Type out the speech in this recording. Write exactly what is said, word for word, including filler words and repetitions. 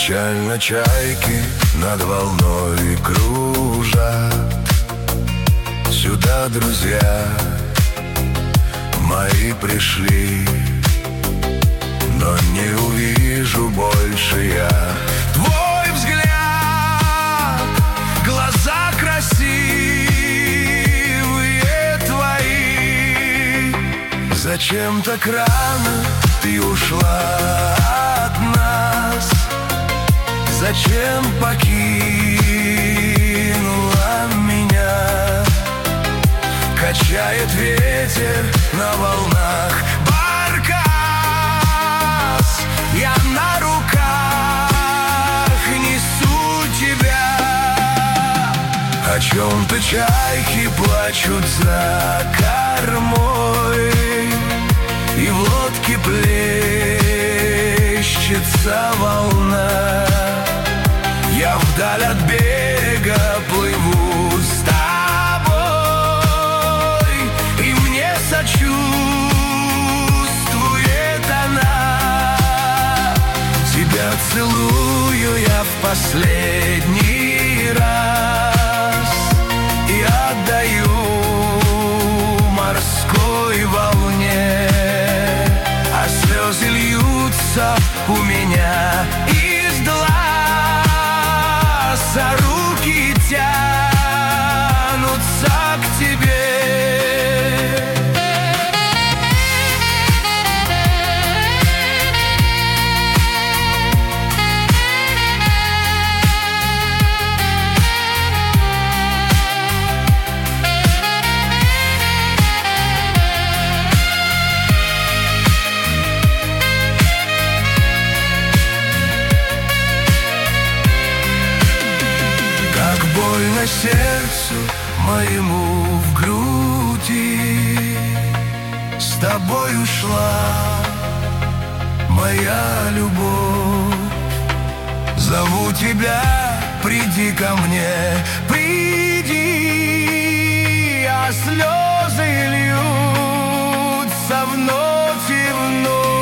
Печально чайки над волной кружат. Сюда друзья мои пришли, но не увижу больше я твой взгляд, глаза красивые твои. Зачем так рано ты ушла от нас? Зачем покинула меня? Качает ветер на волнах баркас, я на руках несу тебя. О чем-то чайки плачут за кормой, и в лодке плещется волна. Я вдаль от берега плыву с тобой, и мне сочувствует она. Тебя целую я в последний раз и отдаю морской волне, а слезы льются у меня из глаз, а руки тянутся к тебе. Больно сердцу моему в груди, с тобой ушла моя любовь. Зову тебя, приди ко мне, приди, а слезы льются вновь и вновь.